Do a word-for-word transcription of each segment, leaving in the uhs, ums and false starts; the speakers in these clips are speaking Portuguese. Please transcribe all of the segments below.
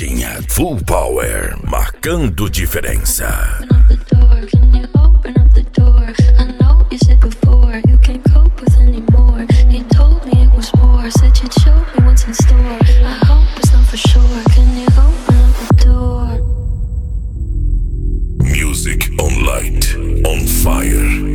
Carretinha Full Power, marcando diferença. Music on light, on fire.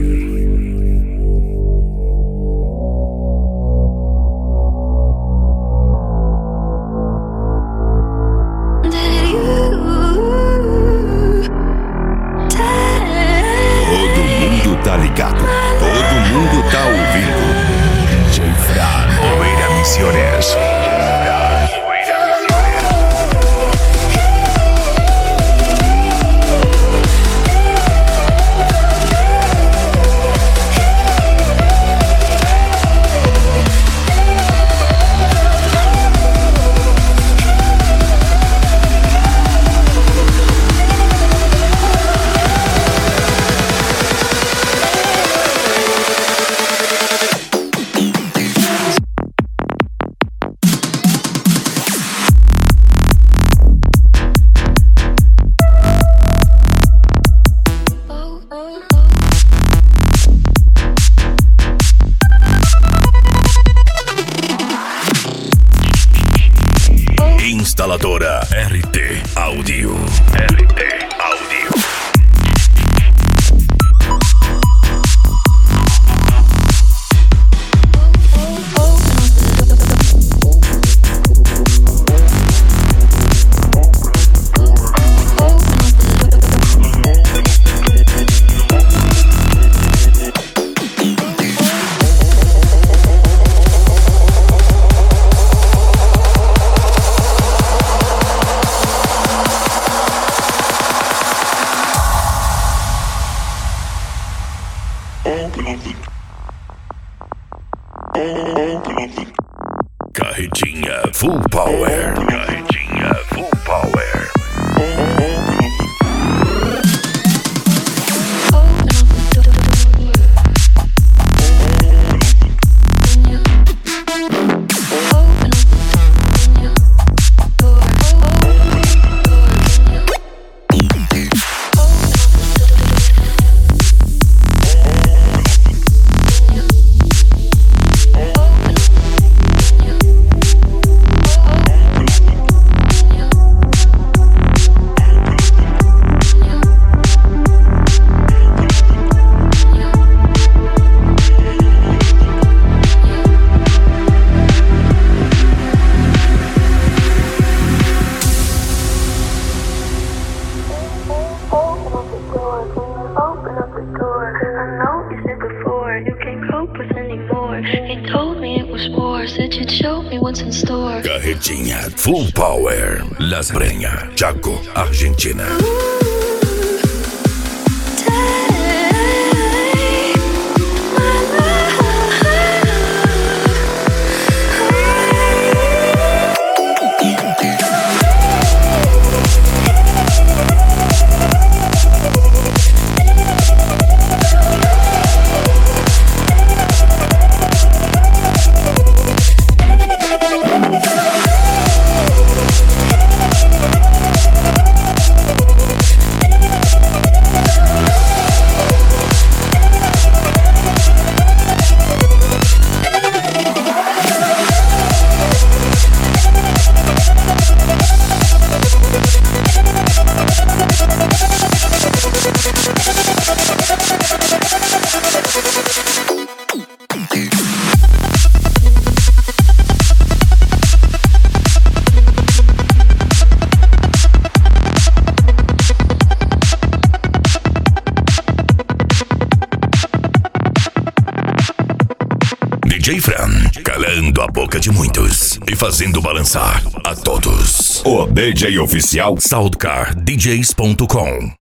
Tá ligado? Todo mundo tá ouvindo. D J Fran, Oeira Misiones. Instaladora R T Audio. R T Audio. Carretinha Full Power. Carretinha Full Power. Carretinha Full Power, Las Breñas, Chaco, Argentina. D J Fran, calando a boca de muitos e fazendo balançar a todos. O D J oficial Soundcar D Js ponto com.